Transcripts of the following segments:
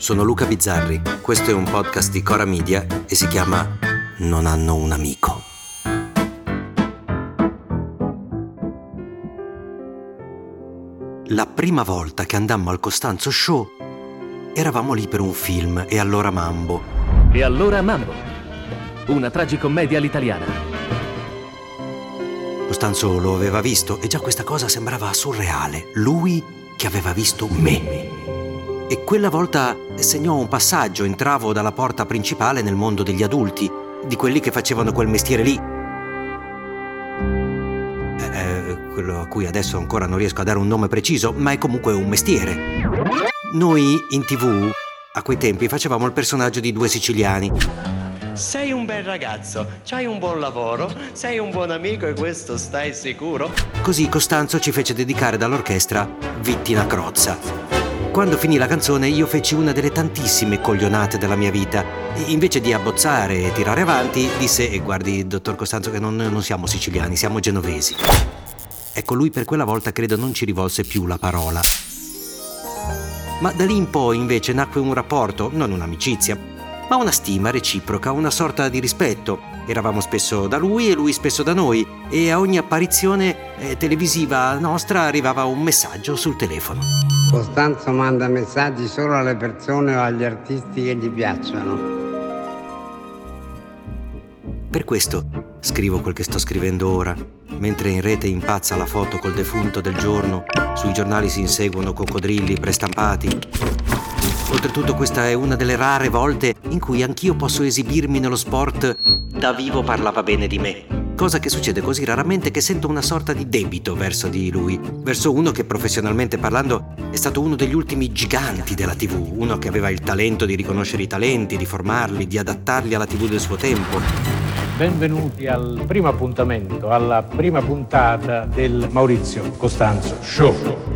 sono Luca Bizzarri, questo è un podcast di Cora Media e si chiama Non hanno un amico. La prima volta che andammo al Costanzo Show eravamo lì per un film, E allora Mambo. E allora Mambo, una tragicommedia all'italiana. Costanzo lo aveva visto e già questa cosa sembrava surreale. Lui che aveva visto me. E quella volta segnò un passaggio, entravo dalla porta principale nel mondo degli adulti, di quelli che facevano quel mestiere lì. Quello a cui adesso ancora non riesco a dare un nome preciso, ma è comunque un mestiere. Noi in TV, a quei tempi, facevamo il personaggio di due siciliani. Sei un bel ragazzo, c'hai un buon lavoro, sei un buon amico e questo stai sicuro? Così Costanzo ci fece dedicare dall'orchestra Vittina Crozza. Quando finì la canzone io feci una delle tantissime coglionate della mia vita. Invece di abbozzare e tirare avanti, disse: guardi, dottor Costanzo, che non siamo siciliani, siamo genovesi. Ecco, lui per quella volta credo non ci rivolse più la parola. Ma da lì in poi invece nacque un rapporto, non un'amicizia, ma una stima reciproca, una sorta di rispetto. Eravamo spesso da lui e lui spesso da noi, e a ogni apparizione televisiva nostra arrivava un messaggio sul telefono. Costanzo manda messaggi solo alle persone o agli artisti che gli piacciono. Per questo scrivo quel che sto scrivendo ora, mentre in rete impazza la foto col defunto del giorno, sui giornali si inseguono coccodrilli prestampati. Oltretutto questa è una delle rare volte in cui anch'io posso esibirmi nello sport da vivo parlava bene di me. Cosa che succede così raramente che sento una sorta di debito verso di lui, verso uno che professionalmente parlando è stato uno degli ultimi giganti della TV, uno che aveva il talento di riconoscere i talenti, di formarli, di adattarli alla TV del suo tempo. Benvenuti al primo appuntamento, alla prima puntata del Maurizio Costanzo Show.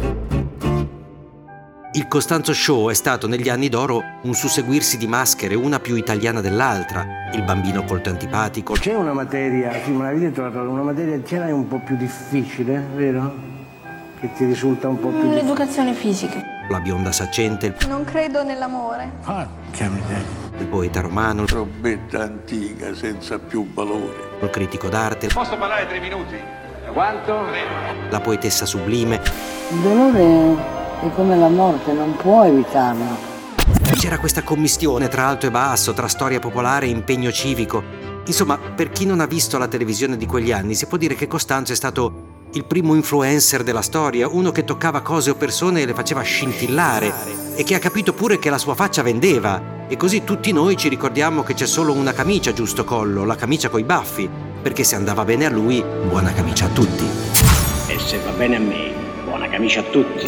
Il Costanzo Show è stato negli anni d'oro un susseguirsi di maschere, una più italiana dell'altra. Il bambino colto antipatico. C'è una materia, sì, me l'avevi trovata, una materia ce l'hai un po' più difficile, vero? Che ti risulta un po' più difficile. L'educazione fisica. La bionda saccente. Non credo nell'amore. Che miseria. Il poeta romano. Robbetta antica senza più valore. Il critico d'arte. Posso parlare 3 minuti? Quanto? La poetessa sublime. Il dolore è come la morte, non può evitarlo. C'era questa commistione tra alto e basso, tra storia popolare e impegno civico. Insomma, per chi non ha visto la televisione di quegli anni, si può dire che Costanzo è stato il primo influencer della storia, uno che toccava cose o persone e le faceva scintillare e che ha capito pure che la sua faccia vendeva. E così tutti noi ci ricordiamo che c'è solo una camicia giusto collo, la camicia coi baffi, perché se andava bene a lui, buona camicia a tutti. E se va bene a me, buona camicia a tutti.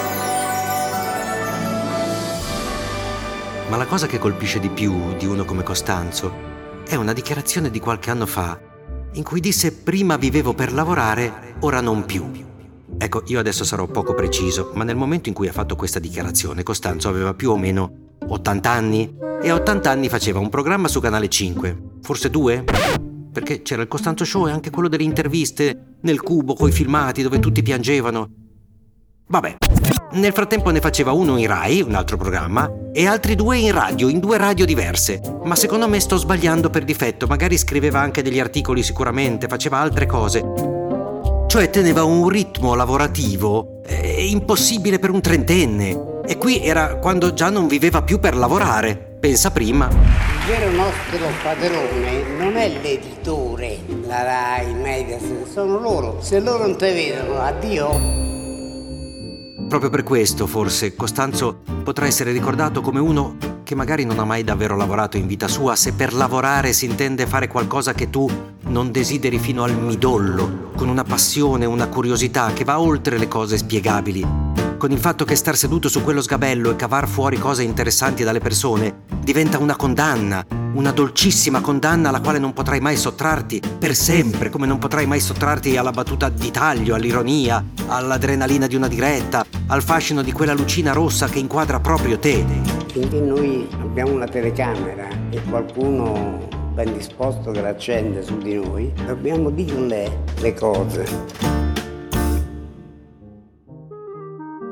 Ma la cosa che colpisce di più di uno come Costanzo è una dichiarazione di qualche anno fa in cui disse: prima vivevo per lavorare, ora non più. Ecco, io adesso sarò poco preciso, ma nel momento in cui ha fatto questa dichiarazione Costanzo aveva più o meno 80 anni e a 80 anni faceva un programma su Canale 5, forse 2, perché c'era il Costanzo Show e anche quello delle interviste nel cubo coi filmati dove tutti piangevano. Vabbè, nel frattempo ne faceva uno in Rai, un altro programma, e altri 2 in radio, in 2 radio diverse. Ma secondo me sto sbagliando per difetto, magari scriveva anche degli articoli sicuramente, faceva altre cose. Cioè teneva un ritmo lavorativo impossibile per un trentenne. E qui era quando già non viveva più per lavorare, pensa prima. Il vero nostro padrone non è l'editore, la Rai, Mediaset, sono loro. Se loro non te vedono, addio. Proprio per questo, forse, Costanzo potrà essere ricordato come uno che magari non ha mai davvero lavorato in vita sua, se per lavorare si intende fare qualcosa che tu non desideri fino al midollo, con una passione, una curiosità che va oltre le cose spiegabili, con il fatto che star seduto su quello sgabello e cavar fuori cose interessanti dalle persone diventa una condanna, una dolcissima condanna alla quale non potrai mai sottrarti per sempre, come non potrai mai sottrarti alla battuta di taglio, all'ironia, all'adrenalina di una diretta, al fascino di quella lucina rossa che inquadra proprio te. Finché noi abbiamo una telecamera e qualcuno ben disposto che l'accende su di noi, dobbiamo dirle le cose.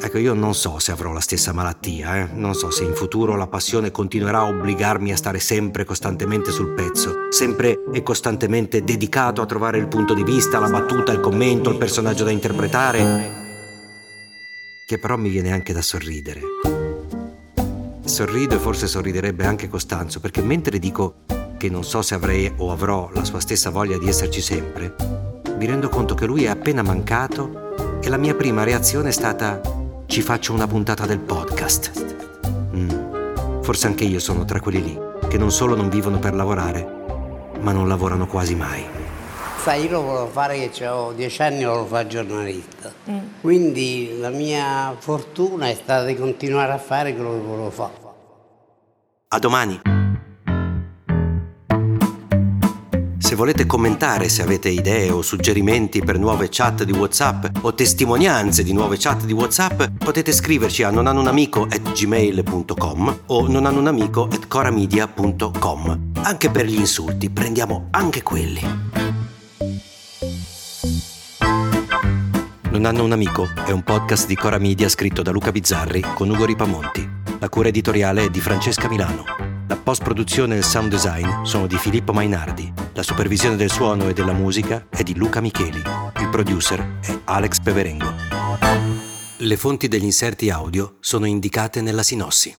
Ecco, io non so se avrò la stessa malattia, non so se in futuro la passione continuerà a obbligarmi a stare sempre costantemente sul pezzo, sempre e costantemente dedicato a trovare il punto di vista, la battuta, il commento, il personaggio da interpretare, che però mi viene anche da sorridere. Sorrido e forse sorriderebbe anche Costanzo, perché mentre dico che non so se avrei o avrò la sua stessa voglia di esserci sempre, mi rendo conto che lui è appena mancato e la mia prima reazione è stata: ci faccio una puntata del podcast. Forse anche io sono tra quelli lì, che non solo non vivono per lavorare, ma non lavorano quasi mai. Sai, io lo volevo fare che ho 10 anni e volevo fare giornalista. Quindi la mia fortuna è stata di continuare a fare quello che volevo fare. A domani! Se volete commentare, se avete idee o suggerimenti per nuove chat di WhatsApp o testimonianze di nuove chat di WhatsApp, potete scriverci a nonhanunamico@gmail.com o nonhanunamico@coramedia.com. Anche per gli insulti, prendiamo anche quelli. Non hanno un amico è un podcast di Cora Media scritto da Luca Bizzarri con Ugo Ripamonti. La cura editoriale è di Francesca Milano. La post-produzione e il sound design sono di Filippo Mainardi. La supervisione del suono e della musica è di Luca Micheli. Il producer è Alex Peverengo. Le fonti degli inserti audio sono indicate nella sinossi.